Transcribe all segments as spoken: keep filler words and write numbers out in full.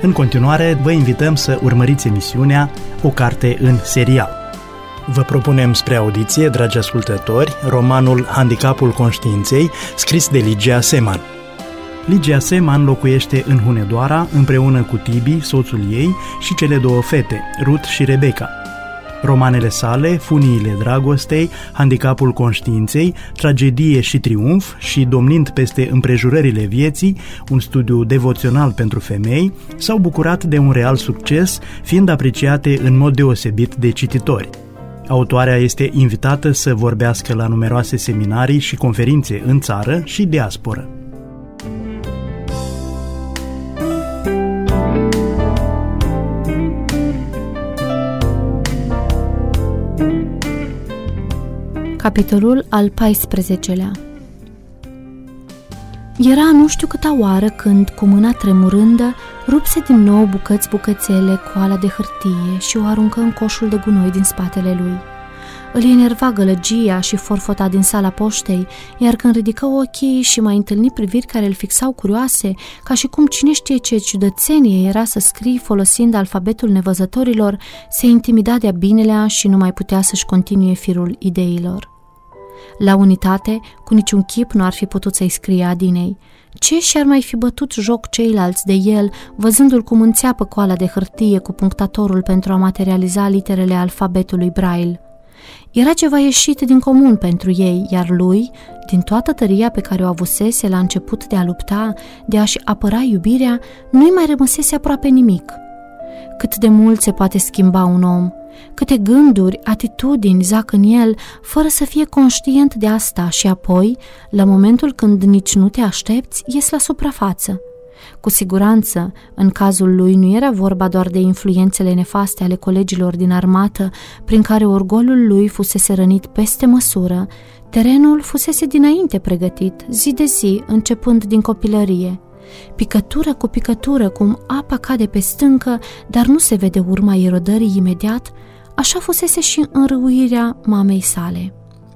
În continuare, vă invităm să urmăriți emisiunea O carte în serial. Vă propunem spre audiție, dragi ascultători, romanul Handicapul conștiinței, scris de Ligia Seman. Ligia Seman locuiește în Hunedoara împreună cu Tibi, soțul ei, și cele două fete, Ruth și Rebecca. Romanele sale, Funiile dragostei, Handicapul conștiinței, Tragedie și triumf și Domnind peste împrejurările vieții, un studiu devoțional pentru femei, s-au bucurat de un real succes, fiind apreciate în mod deosebit de cititori. Autoarea este invitată să vorbească la numeroase seminarii și conferințe în țară și diasporă. Capitolul al paisprezecelea. Era nu știu câta oară când, cu mâna tremurândă, rupse din nou bucăți bucățele coala de hârtie și o aruncă în coșul de gunoi din spatele lui. Îl enerva gălăgia și forfota din sala poștei, iar când ridică ochii și mai întâlni priviri care îl fixau curioase, ca și cum cine știe ce ciudățenie era să scrii folosind alfabetul nevăzătorilor, se intimida de-a binelea și nu mai putea să-și continue firul ideilor. La unitate, cu niciun chip nu ar fi putut să-i scrie Adinei. Ce și-ar mai fi bătut joc ceilalți de el, văzându-l cum înțeapă coala de hârtie cu punctatorul pentru a materializa literele alfabetului Braille? Era ceva ieșit din comun pentru ei, iar lui, din toată tăria pe care o avusese la început de a lupta, de a-și apăra iubirea, nu-i mai rămăsese aproape nimic. Cât de mult se poate schimba un om, câte gânduri, atitudini zac în el, fără să fie conștient de asta și apoi, la momentul când nici nu te aștepți, ies la suprafață. Cu siguranță, în cazul lui nu era vorba doar de influențele nefaste ale colegilor din armată, prin care orgolul lui fusese rănit peste măsură, terenul fusese dinainte pregătit, zi de zi, începând din copilărie. Picătură cu picătură, cum apa cade pe stâncă, dar nu se vede urma erodării imediat, așa fusese și înrăuirea mamei sale.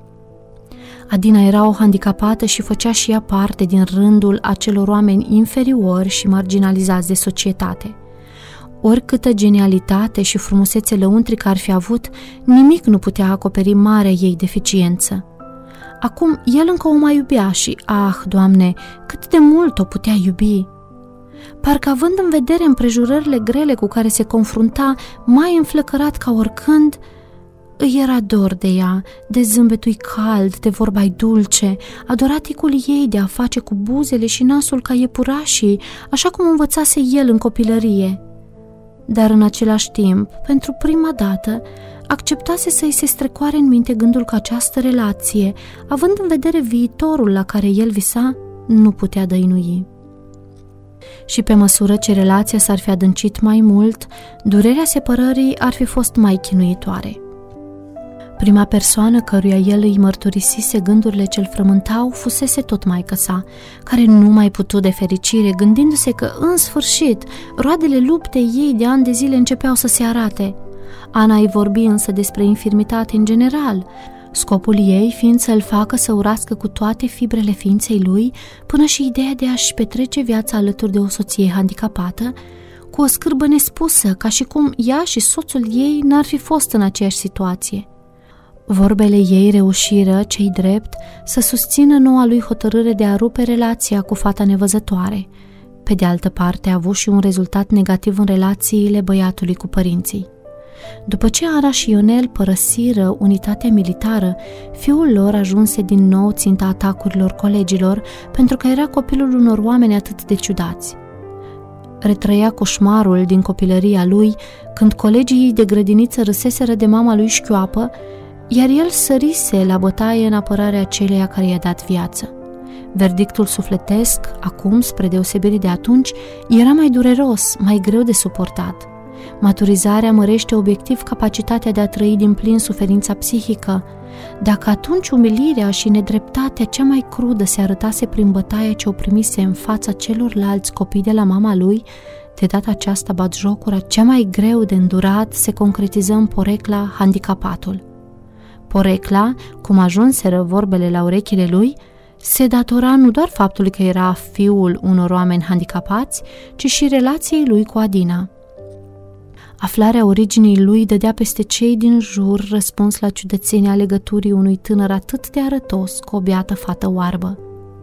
Adina era o handicapată și făcea și ea parte din rândul acelor oameni inferiori și marginalizați de societate. Oricâtă genialitate și frumusețe lăuntrică ar fi avut, nimic nu putea acoperi marea ei deficiență. Acum el încă o mai iubea și, ah, Doamne, cât de mult o putea iubi! Parcă având în vedere împrejurările grele cu care se confrunta, mai înflăcărat ca oricând, îi era dor de ea, de zâmbetul cald, de vorba-i dulce, adoraticul ei de a face cu buzele și nasul ca iepurașii, așa cum învățase el în copilărie. Dar în același timp, pentru prima dată, acceptase să-i se strecoare în minte gândul că această relație, având în vedere viitorul la care el visa, nu putea dăinui. Și pe măsură ce relația s-ar fi adâncit mai mult, durerea separării ar fi fost mai chinuitoare. Prima persoană căruia el îi mărturisise gândurile ce-l frământau fusese tot maică sa, care nu mai putu de fericire, gândindu-se că, în sfârșit, roadele luptei ei de ani de zile începeau să se arate. Ana îi vorbi însă despre infirmitate în general, scopul ei fiind să-l facă să urască cu toate fibrele ființei lui, până și ideea de a-și petrece viața alături de o soție handicapată, cu o scârbă nespusă, ca și cum ea și soțul ei n-ar fi fost în aceeași situație. Vorbele ei reușiră, cei drept, să susțină noua lui hotărâre de a rupe relația cu fata nevăzătoare. Pe de altă parte, a avut și un rezultat negativ în relațiile băiatului cu părinții. După ce Ana și Ionel părăsiră unitatea militară, fiul lor ajunse din nou ținta atacurilor colegilor, pentru că era copilul unor oameni atât de ciudați. Retrăia coșmarul din copilăria lui, când colegii de grădiniță râseseră de mama lui șchioapă, iar el sărise la bătaie în apărarea aceleia care i-a dat viață. Verdictul sufletesc, acum, spre deosebire de atunci, era mai dureros, mai greu de suportat. Maturizarea mărește obiectiv capacitatea de a trăi din plin suferința psihică. Dacă atunci umilirea și nedreptatea cea mai crudă se arătase prin bătaia ce o primise în fața celorlalți copii de la mama lui, de data aceasta batjocura cea mai greu de îndurat se concretiză în porecla handicapatul. Porecla, cum ajunseră vorbele la urechile lui, se datora nu doar faptului că era fiul unor oameni handicapați, ci și relației lui cu Adina. Aflarea originii lui dădea peste cei din jur răspuns la ciudățenia legăturii unui tânăr atât de arătos cu o beată fată oarbă.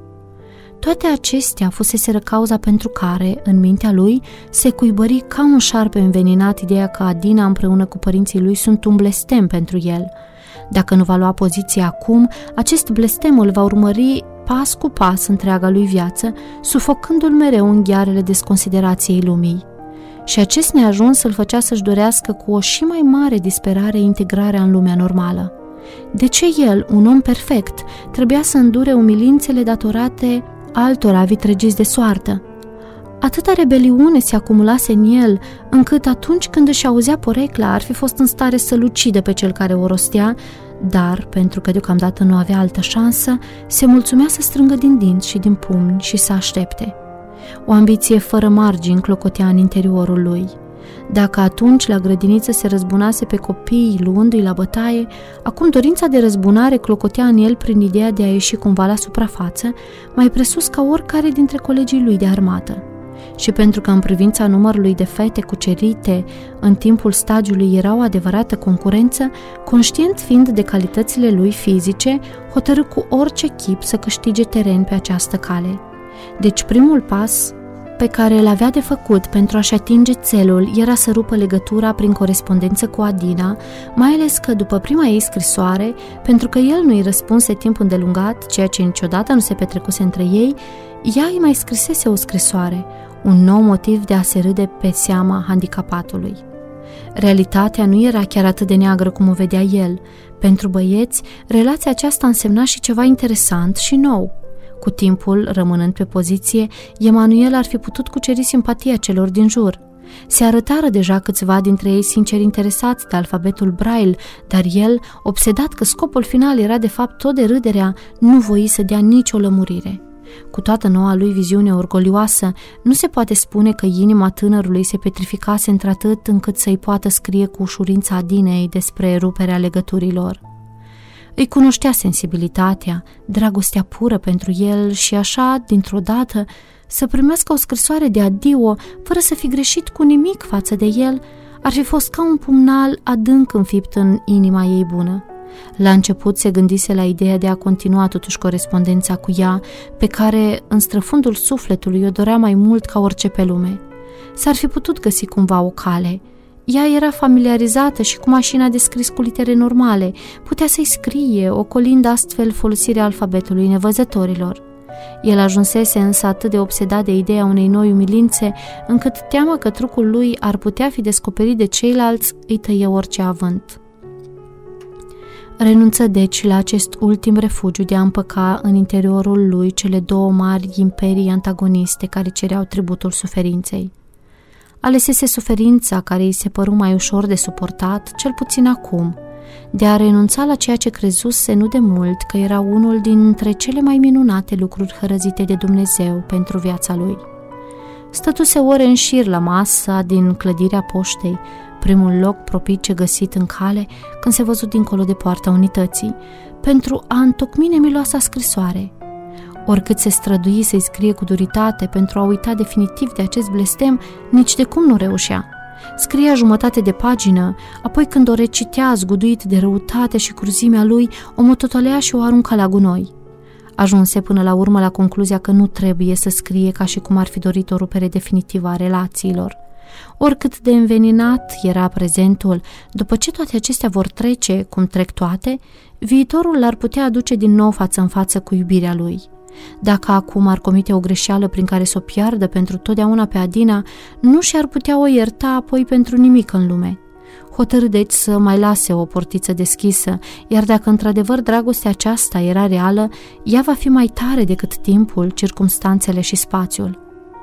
Toate acestea fuseseră cauza pentru care, în mintea lui, se cuibări ca un șarpe înveninat ideea că Adina împreună cu părinții lui sunt un blestem pentru el. Dacă nu va lua poziție acum, acest blestem îl va urmări pas cu pas întreaga lui viață, sufocându-l mereu în ghearele desconsiderației lumii. Și acest neajuns îl făcea să-și dorească cu o și mai mare disperare integrarea în lumea normală. De ce el, un om perfect, trebuia să îndure umilințele datorate altora vitregiți de soartă? Atâta rebeliune se acumulase în el, încât atunci când își auzea porecla ar fi fost în stare să-l ucidă pe cel care o rostea, dar, pentru că deocamdată nu avea altă șansă, se mulțumea să strângă din dinți și din pumni și să aștepte. O ambiție fără margini clocotea în interiorul lui. Dacă atunci la grădiniță se răzbunase pe copii luându-i la bătaie, acum dorința de răzbunare clocotea în el prin ideea de a ieși cumva la suprafață, mai presus ca oricare dintre colegii lui de armată. Și pentru că în privința numărului de fete cucerite în timpul stagiului era o adevărată concurență, conștient fiind de calitățile lui fizice, hotărâ cu orice chip să câștige teren pe această cale. Deci primul pas pe care îl avea de făcut pentru a-și atinge țelul era să rupă legătura prin corespondență cu Adina, mai ales că după prima ei scrisoare, pentru că el nu-i răspunse timp îndelungat, ceea ce niciodată nu se petrecuse între ei, ea îi mai scrisese o scrisoare, un nou motiv de a se râde pe seama handicapatului. Realitatea nu era chiar atât de neagră cum o vedea el. Pentru băieți, relația aceasta însemna și ceva interesant și nou. Cu timpul, rămânând pe poziție, Emanuel ar fi putut cuceri simpatia celor din jur. Se arătară deja câțiva dintre ei sinceri interesați de alfabetul Braille, dar el, obsedat că scopul final era de fapt tot de râderea, nu voi să dea nicio lămurire. Cu toată noua lui viziune orgolioasă, nu se poate spune că inima tânărului se petrificase într-atât încât să-i poată scrie cu ușurința Adinei despre ruperea legăturilor. Îi cunoștea sensibilitatea, dragostea pură pentru el și așa, dintr-o dată, să primească o scrisoare de adio, fără să fi greșit cu nimic față de el, ar fi fost ca un pumnal adânc înfipt în inima ei bună. La început se gândise la ideea de a continua totuși corespondența cu ea, pe care, în străfundul sufletului, o dorea mai mult ca orice pe lume. S-ar fi putut găsi cumva o cale. Ea era familiarizată și cu mașina de scris cu litere normale, putea să-i scrie, ocolind astfel folosirea alfabetului nevăzătorilor. El ajunsese însă atât de obsedat de ideea unei noi umilințe, încât teama că trucul lui ar putea fi descoperit de ceilalți îi tăie orice avânt. Renunță deci la acest ultim refugiu de a împăca în interiorul lui cele două mari imperii antagoniste care cereau tributul suferinței. Alesese suferința care îi se păru mai ușor de suportat, cel puțin acum, de a renunța la ceea ce crezuse nu de mult că era unul dintre cele mai minunate lucruri hărăzite de Dumnezeu pentru viața lui. Stătuse ore în șir la masa din clădirea poștei, primul loc propice găsit în cale când se văzut dincolo de poarta unității, pentru a întocmi nemiloasa scrisoare. Oricât se strădui să-i scrie cu duritate pentru a uita definitiv de acest blestem, nici de cum nu reușea. Scria jumătate de pagină, apoi când o recitea zguduit de răutate și cruzimea lui, o mototolea și o arunca la gunoi. Ajunse până la urmă la concluzia că nu trebuie să scrie ca și cum ar fi dorit o rupere definitivă a relațiilor. Oricât de înveninat era prezentul, după ce toate acestea vor trece, cum trec toate, viitorul l-ar putea aduce din nou față în față cu iubirea lui. Dacă acum ar comite o greșeală prin care să o piardă pentru totdeauna pe Adina, nu și-ar putea o ierta apoi pentru nimic în lume. Hotărâ deci să mai lase o portiță deschisă, iar dacă într-adevăr dragostea aceasta era reală, ea va fi mai tare decât timpul, circumstanțele și spațiul.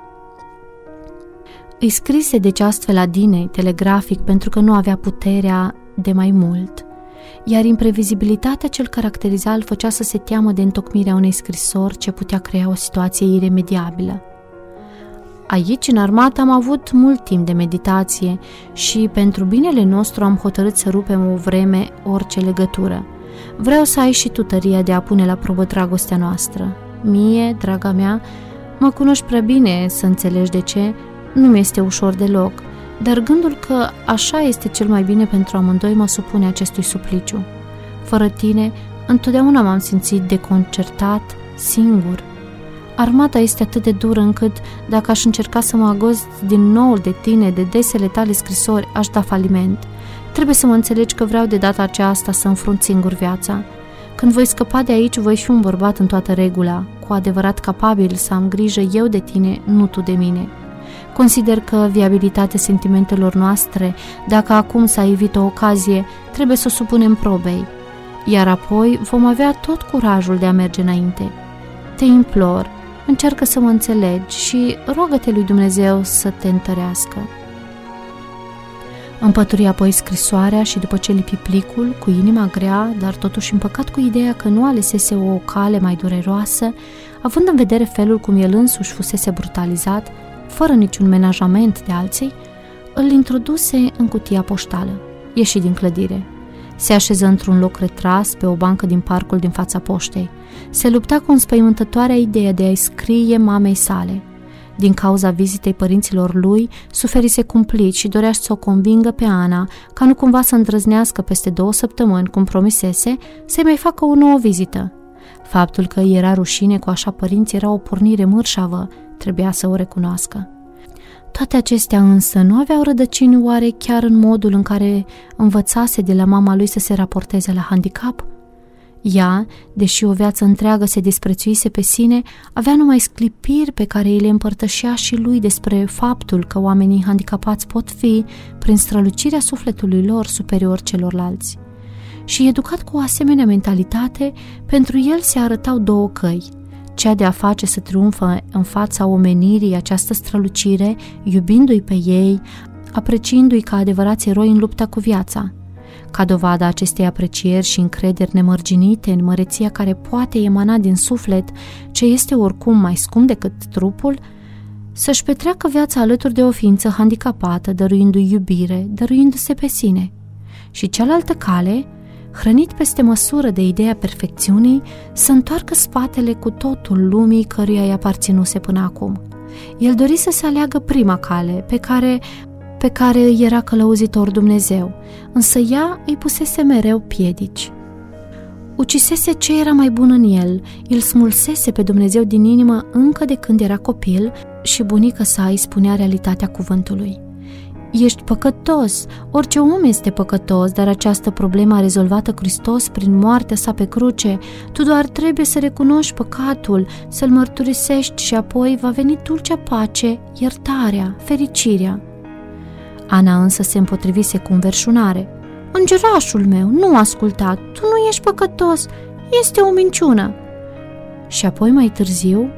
Îi scrise deci astfel Adinei telegrafic pentru că nu avea puterea de mai mult, iar imprevizibilitatea ce îl caracteriza îl făcea să se teamă de întocmirea unei scrisori ce putea crea o situație iremediabilă. Aici, în armată, am avut mult timp de meditație și, pentru binele nostru, am hotărât să rupem o vreme orice legătură. Vreau să ai și tu tăria de a pune la probă dragostea noastră. mie, draga mea, mă cunoști prea bine să înțelegi de ce, nu mi-este ușor deloc, dar gândul că așa este cel mai bine pentru amândoi mă supune acestui supliciu. Fără tine, întotdeauna m-am simțit deconcertat, singur. Armata este atât de dură încât, dacă aș încerca să mă agăț din nou de tine, de desele tale scrisori, aș da faliment. Trebuie să mă înțelegi că vreau de data aceasta să înfrunt singur viața. Când voi scăpa de aici, voi fi un bărbat în toată regula, cu adevărat capabil să am grijă eu de tine, nu tu de mine. Consider că viabilitatea sentimentelor noastre, dacă acum s-a evit o ocazie, trebuie să o supunem probei, iar apoi vom avea tot curajul de a merge înainte. Te implor, încearcă să mă înțelegi și roagă-te lui Dumnezeu să te întărească. Împături apoi scrisoarea și după ce lipi plicul, cu inima grea, dar totuși împăcat cu ideea că nu alesese o cale mai dureroasă, având în vedere felul cum el însuși fusese brutalizat, fără niciun menajament de alții, îl introduse în cutia poștală. Ieși din clădire. Se așeză într-un loc retras pe o bancă din parcul din fața poștei. Se lupta cu înspăimântătoarea idee de a-i scrie mamei sale. Din cauza vizitei părinților lui, suferise cumplit și dorea să o convingă pe Ana, ca nu cumva să îndrăznească peste două săptămâni, cum promisese, să-i mai facă o nouă vizită. Faptul că îi era rușine cu așa părinți era o pornire mărșavă, trebuia să o recunoască. Toate acestea însă nu aveau rădăcini oare chiar în modul în care învățase de la mama lui să se raporteze la handicap? Ea, deși o viață întreagă se disprețuise pe sine, avea numai sclipiri pe care îi le împărtășea și lui despre faptul că oamenii handicapați pot fi, prin strălucirea sufletului lor, superior celorlalți. Și educat cu o asemenea mentalitate, pentru el se arătau două căi: cea de a face să triumfă în fața omenirii această strălucire, iubindu-i pe ei, apreciindu-i ca adevărați eroi în lupta cu viața. Ca dovadă acestei aprecieri și încrederi nemărginite în măreția care poate emana din suflet, ce este oricum mai scump decât trupul, să-și petreacă viața alături de o ființă handicapată, dăruindu-i iubire, dăruindu-se pe sine. Și cealaltă cale, hrănit peste măsură de ideea perfecțiunii, să întoarcă spatele cu totul lumii căruia i-a aparținuse până acum. El dori să se aleagă prima cale, pe care, pe care îi era călăuzitor Dumnezeu, însă ea îi pusese mereu piedici. Ucisese ce era mai bun în el, îl smulsese pe Dumnezeu din inimă încă de când era copil și bunica sa îi spunea realitatea cuvântului. Ești păcătos, orice om este păcătos, dar această problemă a rezolvat Hristos prin moartea sa pe cruce. Tu doar trebuie să recunoști păcatul, să-l mărturisești și apoi va veni dulcea pace, iertarea, fericirea. Ana însă se împotrivise cu înverșunare. Îngerașul meu, nu asculta, tu nu ești păcătos, este o minciună. Și apoi mai târziu,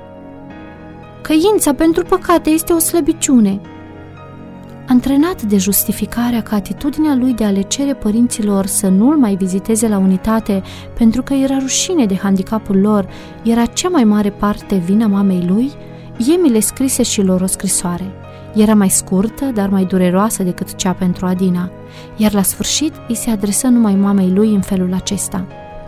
căința pentru păcate este o slăbiciune. Antrenat de justificarea că atitudinea lui de a le cere părinților să nu-l mai viziteze la unitate pentru că era rușine de handicapul lor, era cea mai mare parte vina mamei lui, Emi le scrise și lor o scrisoare. Era mai scurtă, dar mai dureroasă decât cea pentru Adina, iar la sfârșit îi se adresă numai mamei lui în felul acesta.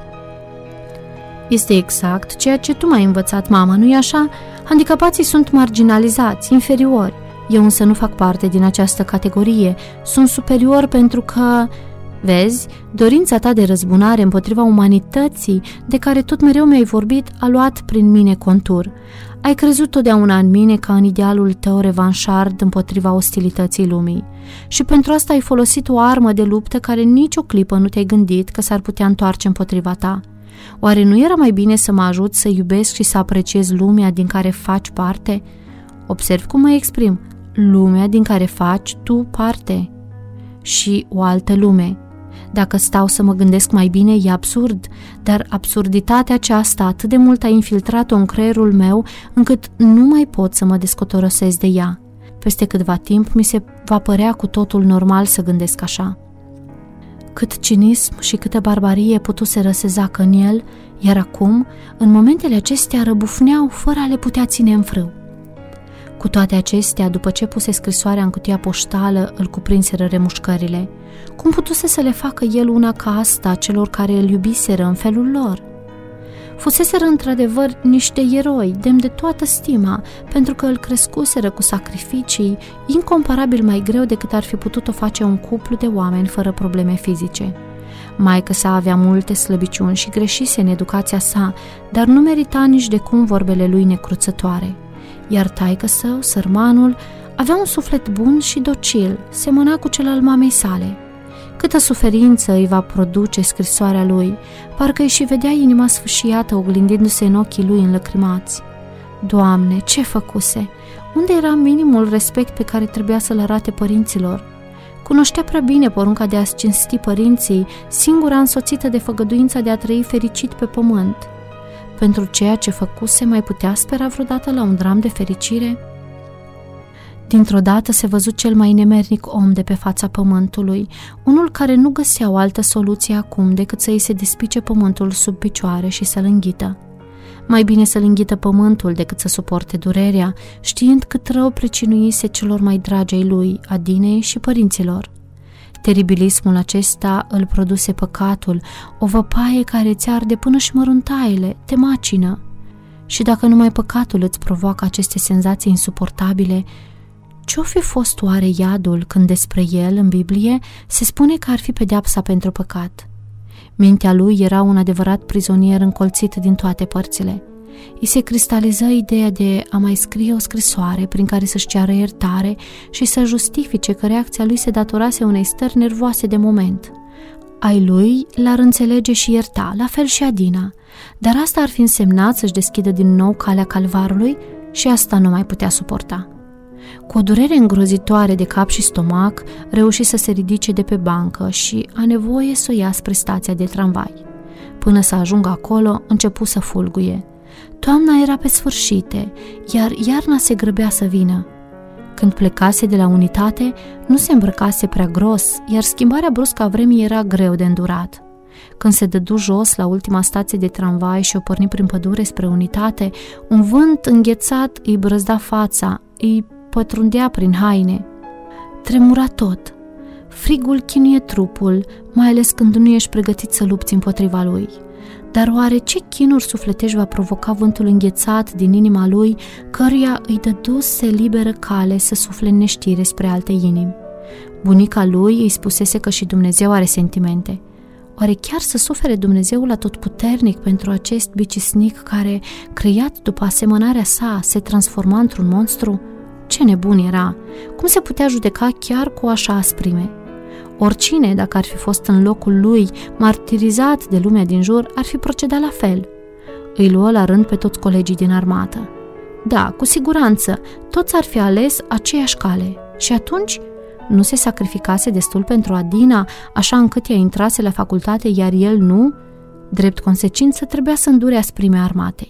Este exact ceea ce tu m-ai învățat, mamă, nu-i așa? Handicapații sunt marginalizați, inferiori. Eu însă nu fac parte din această categorie, sunt superior pentru că, vezi, dorința ta de răzbunare împotriva umanității, de care tot mereu mi-ai vorbit, a luat prin mine contur. Ai crezut totdeauna în mine ca în idealul tău revanșard împotriva ostilității lumii. Și pentru asta ai folosit o armă de luptă care nici o clipă nu te-ai gândit că s-ar putea întoarce împotriva ta. Oare nu era mai bine să mă ajut să iubesc și să apreciez lumea din care faci parte? Observ cum mă exprim. Lumea din care faci tu parte. Și o altă lume. Dacă stau să mă gândesc mai bine, e absurd, dar absurditatea aceasta atât de mult a infiltrat-o în creierul meu, încât nu mai pot să mă descotorosesc de ea. Peste câtva timp mi se va părea cu totul normal să gândesc așa. Cât cinism și câtă barbarie putuseră să zacă în el, iar acum, în momentele acestea, răbufneau fără a le putea ține în frâu. Cu toate acestea, după ce puse scrisoarea în cutia poștală, îl cuprinseră remușcările. Cum putuse să le facă el una ca asta celor care îl iubiseră în felul lor? Fuseseră într-adevăr niște eroi, demn de toată stima, pentru că îl crescuseră cu sacrificii incomparabil mai greu decât ar fi putut o face un cuplu de oameni fără probleme fizice. Maică sa avea multe slăbiciuni și greșise în educația sa, dar nu merita nici de cum vorbele lui necruțătoare. Iar taică său, sărmanul, avea un suflet bun și docil, semăna cu cel al mamei sale. Câtă suferință îi va produce scrisoarea lui, parcă îi și vedea inima sfâșiată oglindindu-se în ochii lui înlăcrimați. Doamne, ce făcuse? Unde era minimul respect pe care trebuia să-l arate părinților? Cunoștea prea bine porunca de a-ți cinsti părinții, singura însoțită de făgăduința de a trăi fericit pe pământ. Pentru ceea ce făcuse, mai putea spera vreodată la un dram de fericire? Dintr-o dată se văzu cel mai nemernic om de pe fața pământului, unul care nu găsea o altă soluție acum decât să îi se despice pământul sub picioare și să-l înghită. Mai bine să-l înghită pământul decât să suporte durerea, știind cât rău pricinuise celor mai dragi ai lui, Adinei și părinților. Teribilismul acesta îl produse păcatul, o văpaie care ți arde până și măruntaiele, te macină. Și dacă numai păcatul îți provoacă aceste senzații insuportabile, ce-o fi fost oare iadul când despre el, în Biblie, se spune că ar fi pedeapsa pentru păcat? Mintea lui era un adevărat prizonier încolțit din toate părțile. I se cristaliză ideea de a mai scrie o scrisoare prin care să-și ceară iertare și să justifice că reacția lui se datorase unei stări nervoase de moment. Ai lui l-ar înțelege și ierta, la fel și Adina, dar asta ar fi însemnat să-și deschidă din nou calea calvarului și asta nu mai putea suporta. Cu o durere îngrozitoare de cap și stomac, reuși să se ridice de pe bancă și a nevoie să o ia spre stația de tramvai. Până să ajungă acolo, începu să fulguie. Toamna era pe sfârșite, iar iarna se grăbea să vină. Când plecase de la unitate, nu se îmbrăcase prea gros, iar schimbarea bruscă a vremii era greu de îndurat. Când se dădu jos la ultima stație de tramvai și o porni prin pădure spre unitate, un vânt înghețat îi brăzda fața, îi pătrundea prin haine. Tremura tot. Frigul chinuie trupul, mai ales când nu ești pregătit să lupți împotriva lui. Dar oare ce chinuri sufletești va provoca vântul înghețat din inima lui, căruia îi dăduse liberă cale să sufle în neștire spre alte inimi? Bunica lui îi spusese că și Dumnezeu are sentimente. Oare chiar să sufere Dumnezeul atotputernic pentru acest bicisnic care, creat după asemănarea sa, se transforma într-un monstru? Ce nebun era! Cum se putea judeca chiar cu așa asprime? Oricine, dacă ar fi fost în locul lui, martirizat de lumea din jur, ar fi procedat la fel. Îi luă la rând pe toți colegii din armată. Da, cu siguranță, toți ar fi ales aceeași cale. Și atunci nu se sacrificase destul pentru Adina, așa încât ea intrase la facultate, iar el nu? Drept consecință, trebuia să îndure asprimea armatei.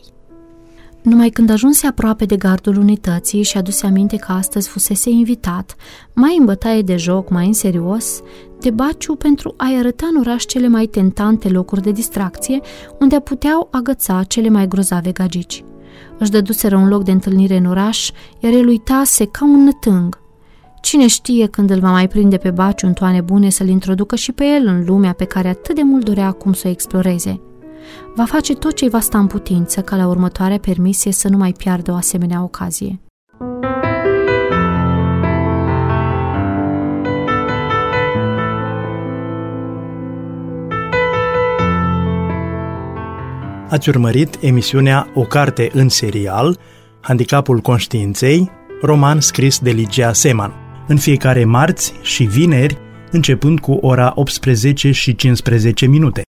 Numai când ajunse aproape de gardul unității și aduse aminte că astăzi fusese invitat, mai în bătaie de joc, mai în serios, de baciu pentru a-i arăta în oraș cele mai tentante locuri de distracție, unde puteau agăța cele mai grozave gagici. Își dăduseră un loc de întâlnire în oraș, iar el uitase ca un nătâng. Cine știe când îl va mai prinde pe baciu în toane bune să-l introducă și pe el în lumea pe care atât de mult dorea acum să o exploreze. Va face tot ce-i va sta în putință ca la următoarea permisie să nu mai piardă o asemenea ocazie. Ați urmărit emisiunea O carte în serial, Handicapul conștiinței, roman scris de Ligia Seman, în fiecare marți și vineri, începând cu ora optsprezece și cincisprezece minute.